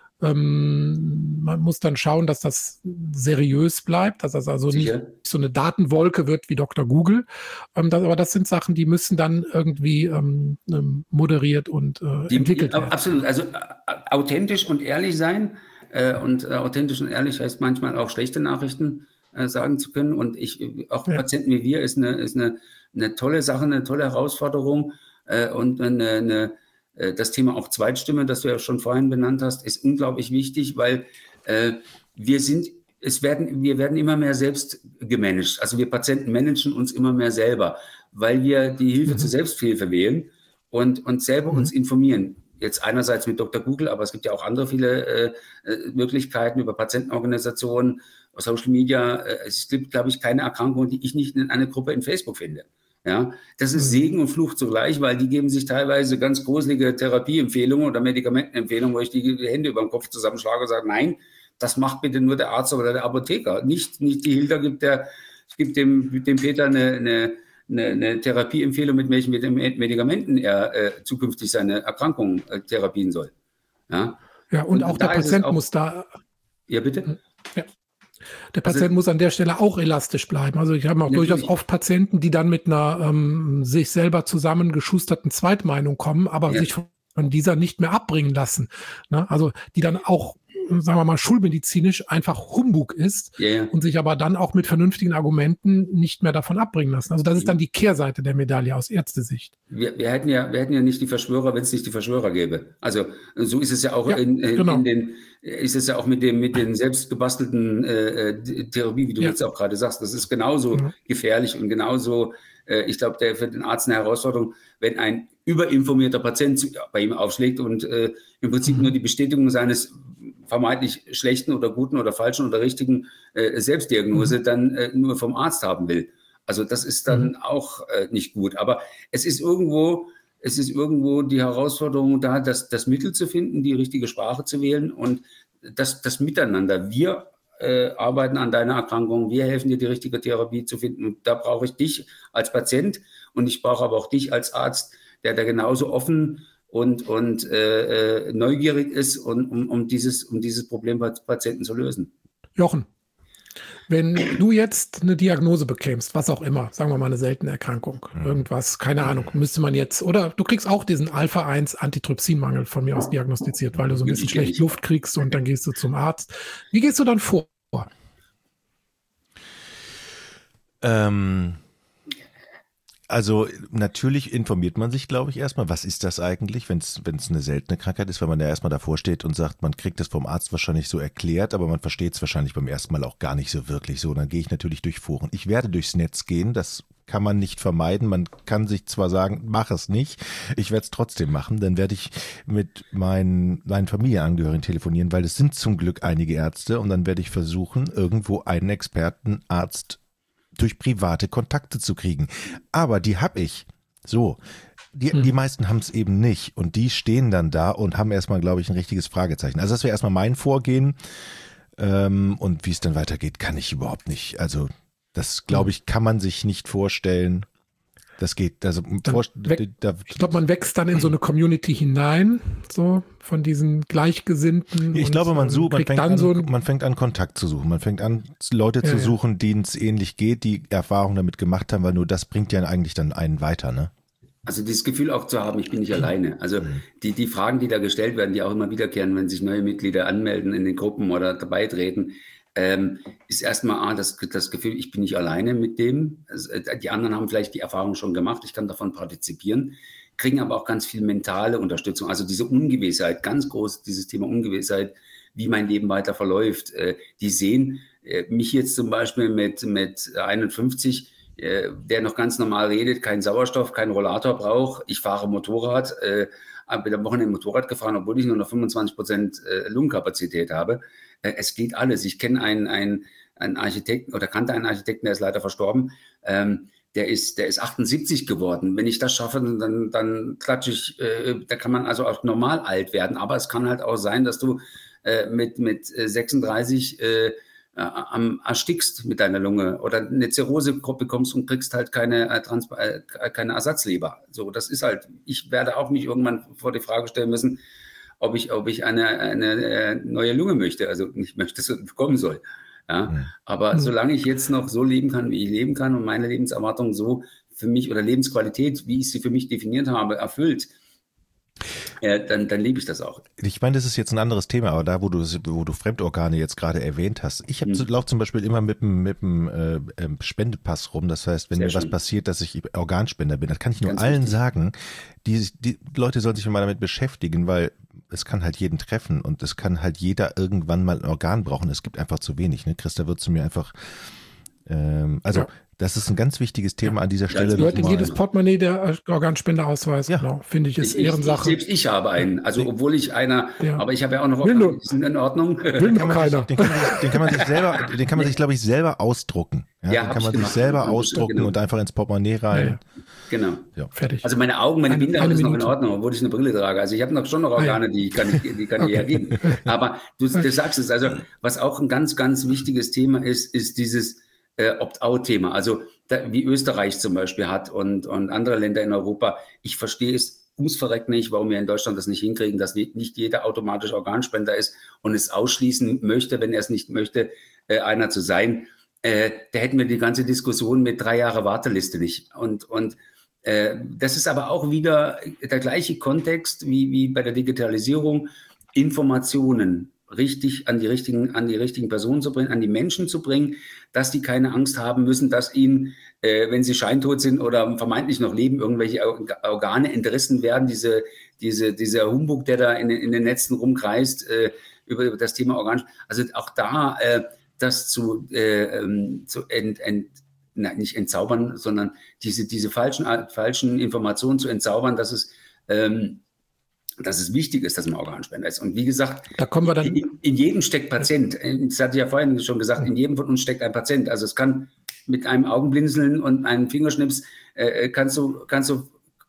Ähm, man muss dann schauen, dass das seriös bleibt, dass das also Sicher. nicht so eine Datenwolke wird wie Doktor Google. Ähm, das, aber das sind Sachen, die müssen dann irgendwie ähm, moderiert und äh, die, entwickelt werden. Absolut. Also äh, authentisch und ehrlich sein. Äh, und äh, authentisch und ehrlich heißt manchmal auch schlechte Nachrichten äh, sagen zu können. Und ich, auch ja. Patienten wie wir ist eine, ist eine, eine tolle Sache, eine tolle Herausforderung äh, und eine, eine das Thema auch Zweitstimme, das du ja schon vorhin benannt hast, ist unglaublich wichtig, weil äh, wir sind, es werden, wir werden immer mehr selbst gemanagt. Also wir Patienten managen uns immer mehr selber, weil wir die Hilfe mhm. zur Selbsthilfe wählen und, und selber mhm. uns informieren. Jetzt einerseits mit Doktor Google, aber es gibt ja auch andere viele äh, Möglichkeiten über Patientenorganisationen, Social Media. Äh, es gibt, glaube ich, keine Erkrankung, die ich nicht in einer Gruppe in Facebook finde. Ja, das ist Segen und Fluch zugleich, weil die geben sich teilweise ganz gruselige Therapieempfehlungen oder Medikamentenempfehlungen, wo ich die Hände über den Kopf zusammenschlage und sage, nein, das macht bitte nur der Arzt oder der Apotheker. Nicht, nicht die Hilda gibt der, ich gebe dem, dem Peter eine, eine, eine, eine Therapieempfehlung, mit welchen Medikamenten er äh, zukünftig seine Erkrankungen äh, therapieren soll. Ja, ja und, und auch der Patient auch, muss da. Ja, bitte? Ja. Der Patient also, muss an der Stelle auch elastisch bleiben. Also ich habe auch natürlich. durchaus oft Patienten, die dann mit einer ähm, sich selber zusammengeschusterten Zweitmeinung kommen, aber ja. sich von dieser nicht mehr abbringen lassen. Ne? Also die dann auch, sagen wir mal, schulmedizinisch einfach Humbug ist ja, ja. und sich aber dann auch mit vernünftigen Argumenten nicht mehr davon abbringen lassen. Also das ist dann die Kehrseite der Medaille aus Ärztesicht. Wir, wir, hätten ja, wir hätten ja nicht die Verschwörer, wenn es nicht die Verschwörer gäbe. Also so ist es ja auch ja, in, in, genau. in den, ist es ja auch mit dem mit den selbst gebastelten äh, Therapie, wie du ja. jetzt auch gerade sagst. Das ist genauso ja. gefährlich und genauso, äh, ich glaube, der für den Arzt eine Herausforderung, wenn ein überinformierter Patient bei ihm aufschlägt und äh, im Prinzip mhm. nur die Bestätigung seines vermeintlich schlechten oder guten oder falschen oder richtigen äh, Selbstdiagnose mhm. dann äh, nur vom Arzt haben will. Also das ist dann mhm. auch äh, nicht gut. Aber es ist irgendwo, es ist irgendwo die Herausforderung da, das, das Mittel zu finden, die richtige Sprache zu wählen und das, das Miteinander. Wir äh, arbeiten an deiner Erkrankung, wir helfen dir, die richtige Therapie zu finden. Und da brauche ich dich als Patient und ich brauche aber auch dich als Arzt, der da genauso offen und, und äh, äh, neugierig ist, und, um, um, dieses, um dieses Problem bei Patienten zu lösen. Jochen, wenn du jetzt eine Diagnose bekämst, was auch immer, sagen wir mal eine seltene Erkrankung, irgendwas, keine Ahnung, müsste man jetzt, oder du kriegst auch diesen Alpha eins Antitrypsinmangel von mir aus diagnostiziert, weil du so ein bisschen schlecht Luft kriegst und dann gehst du zum Arzt. Wie gehst du dann vor? Ähm, also natürlich informiert man sich, glaube ich, erstmal, was ist das eigentlich, wenn es wenn es eine seltene Krankheit ist, weil man ja erstmal davor steht und sagt, man kriegt das vom Arzt wahrscheinlich so erklärt, aber man versteht es wahrscheinlich beim ersten Mal auch gar nicht so wirklich so. Dann gehe ich natürlich durch Foren. Ich werde durchs Netz gehen, das kann man nicht vermeiden. Man kann sich zwar sagen, mach es nicht, ich werde es trotzdem machen. Dann werde ich mit meinen, meinen Familienangehörigen telefonieren, weil es sind zum Glück einige Ärzte, und dann werde ich versuchen, irgendwo einen Expertenarzt durch private Kontakte zu kriegen. Aber die habe ich. So. Die, hm. die meisten haben es eben nicht. Und die stehen dann da und haben erstmal, glaube ich, ein richtiges Fragezeichen. Also das wäre erstmal mein Vorgehen. Ähm, und wie es dann weitergeht, kann ich überhaupt nicht. Also das, glaube ich, kann man sich nicht vorstellen. Das geht. Also, vor, da, ich glaube, man wächst dann in so eine Community hinein, so von diesen Gleichgesinnten. Ich glaube, man sucht, man fängt, dann an, so man fängt an, Kontakt zu suchen. Man fängt an, Leute ja, zu ja. suchen, denen es ähnlich geht, die Erfahrungen damit gemacht haben, weil nur das bringt ja eigentlich dann einen weiter, ne? Also dieses Gefühl auch zu haben, ich bin nicht alleine. Also die, die Fragen, die da gestellt werden, die auch immer wiederkehren, wenn sich neue Mitglieder anmelden in den Gruppen oder dabei treten, ähm, ist erstmal ah, das, das Gefühl, ich bin nicht alleine mit dem. Also, die anderen haben vielleicht die Erfahrung schon gemacht, ich kann davon partizipieren, kriegen aber auch ganz viel mentale Unterstützung. Also diese Ungewissheit, ganz groß dieses Thema Ungewissheit, wie mein Leben weiter verläuft. Äh, die sehen äh, mich jetzt zum Beispiel mit, mit einundfünfzig, äh, der noch ganz normal redet, keinen Sauerstoff, keinen Rollator braucht. Ich fahre Motorrad, äh, bin am Wochenende Motorrad gefahren, obwohl ich nur noch fünfundzwanzig Prozent äh, Lungenkapazität habe. Äh, es geht alles. Ich kenne einen, einen, einen Architekten oder kannte einen Architekten, der ist leider verstorben. Ähm, der ist, der ist achtundsiebzig geworden. Wenn ich das schaffe, dann, dann klatsche ich, äh, da kann man also auch normal alt werden. Aber es kann halt auch sein, dass du äh, mit, mit sechsunddreißig äh, am erstickst mit deiner Lunge oder eine Zirrhose bekommst und kriegst halt keine, äh, Trans äh, keine Ersatzleber. So, das ist halt, ich werde auch mich irgendwann vor die Frage stellen müssen, ob ich, ob ich eine, eine äh, neue Lunge möchte, also nicht möchte, so bekommen soll. Ja? Mhm. Aber mhm. solange ich jetzt noch so leben kann, wie ich leben kann und meine Lebenserwartung so für mich oder Lebensqualität, wie ich sie für mich definiert habe, erfüllt, Äh, dann, dann liebe ich das auch. Ich meine, das ist jetzt ein anderes Thema, aber da, wo du, wo du Fremdorgane jetzt gerade erwähnt hast, ich hm. laufe zum Beispiel immer mit dem, mit dem äh, Spendepass rum. Das heißt, wenn Sehr mir schön. was passiert, dass ich Organspender bin, das kann ich nur Ganz allen wichtig. sagen. Die, die Leute sollen sich mal damit beschäftigen, weil es kann halt jeden treffen und es kann halt jeder irgendwann mal ein Organ brauchen. Es gibt einfach zu wenig. Ne? Christa wird zu mir einfach, ähm, also ja. Das ist ein ganz wichtiges Thema ja. an dieser Stelle. Das gehört in jedes Portemonnaie der Organspenderausweis. Ja. Genau, finde ich, ist ich, Ehrensache. Ich, selbst ich habe einen, also obwohl ich einer, ja. aber ich habe ja auch noch Organe, die sind in Ordnung. Will nur keiner. Den kann man sich, den kann man sich selber, den kann man sich, glaube ich, selber ausdrucken. Ja, ja den kann man sich selber ausdrucken genau. und einfach ins Portemonnaie rein. Ja, ja. Genau. Ja. Fertig. Also meine Augen, meine Binde ist noch in Ordnung, obwohl ich eine Brille trage. Also ich habe noch schon noch Organe, die kann ich, die kann ich hergeben. Aber du, du sagst es, also was auch ein ganz, ganz wichtiges Thema ist, ist dieses äh, Opt-out-Thema. Also da, wie Österreich zum Beispiel hat und, und andere Länder in Europa. Ich verstehe es ums Verreck nicht, warum wir in Deutschland das nicht hinkriegen, dass nicht jeder automatisch Organspender ist und es ausschließen möchte, wenn er es nicht möchte, äh, einer zu sein. Äh, da hätten wir die ganze Diskussion mit drei Jahre Warteliste nicht. Und, und äh, das ist aber auch wieder der gleiche Kontext wie, wie bei der Digitalisierung, Informationen richtig an die richtigen, an die richtigen Personen zu bringen, an die Menschen zu bringen, dass die keine Angst haben müssen, dass ihnen, äh, wenn sie scheintot sind oder vermeintlich noch leben, irgendwelche Organe entrissen werden. Diese, diese, dieser Humbug, der da in, in den Netzen rumkreist, äh, über, über das Thema Organ. Also auch da, äh, das zu, äh, zu ent, ent, na, nicht entzaubern, sondern diese, diese falschen, falschen Informationen zu entzaubern, dass es, ähm, dass es wichtig ist, dass man Organspender ist. Und wie gesagt, da kommen wir dann in, in jedem steckt Patient. Das hatte ich ja vorhin schon gesagt, in jedem von uns steckt ein Patient. Also es kann mit einem Augenblinzeln und einem Fingerschnips, äh, kannst du, kannst du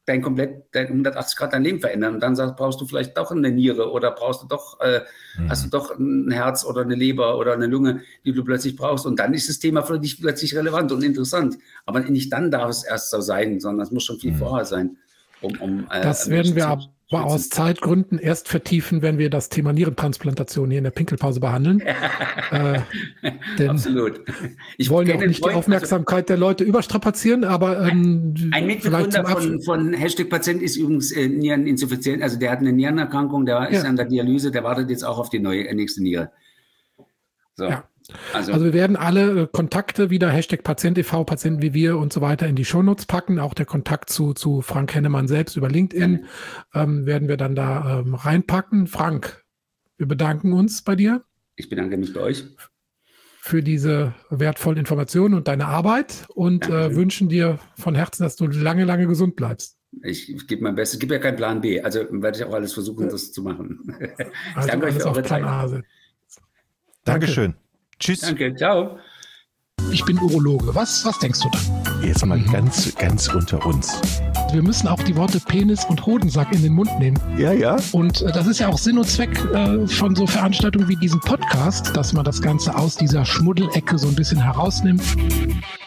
dein komplett, dein hundertachtzig Grad dein Leben verändern. Und dann sagst, brauchst du vielleicht doch eine Niere oder brauchst du doch, äh, mhm. hast du doch ein Herz oder eine Leber oder eine Lunge, die du plötzlich brauchst. Und dann ist das Thema für dich plötzlich relevant und interessant. Aber nicht dann darf es erst so sein, sondern es muss schon viel mhm. vorher sein. Um, um, äh, das werden wir aber aus Zeitgründen erst vertiefen, wenn wir das Thema Nierentransplantation hier in der Pinkelpause behandeln. äh, denn Absolut. Ich wollen ja auch nicht Freund, die Aufmerksamkeit der Leute überstrapazieren, aber ähm, ein Mitbegründer von, von Hashtag Patient ist übrigens äh, Niereninsuffizienz, also der hat eine Nierenerkrankung, der ist ja. an der Dialyse, der wartet jetzt auch auf die neue äh, nächste Niere. So. Ja. Also, also wir werden alle Kontakte wieder, Hashtag Patient e V, Patienten wie wir und so weiter in die Shownotes packen. Auch der Kontakt zu, zu Frank Hennemann selbst über LinkedIn ja. ähm, werden wir dann da ähm, reinpacken. Frank, wir bedanken uns bei dir. Ich bedanke mich bei euch. Für diese wertvollen Informationen und deine Arbeit und äh, wünschen dir von Herzen, dass du lange, lange gesund bleibst. Ich, ich gebe mein Bestes. Es gibt ja keinen Plan B, also werde ich auch alles versuchen, das zu machen. Also danke euch für eure Plan A. Danke. Dankeschön. Tschüss. Danke, ciao. Ich bin Urologe. Was, was denkst du da? Jetzt mal mhm. ganz, ganz unter uns. Wir müssen auch die Worte Penis und Hodensack in den Mund nehmen. Ja, ja. Und äh, das ist ja auch Sinn und Zweck äh, von so Veranstaltungen wie diesem Podcast, dass man das Ganze aus dieser Schmuddelecke so ein bisschen herausnimmt.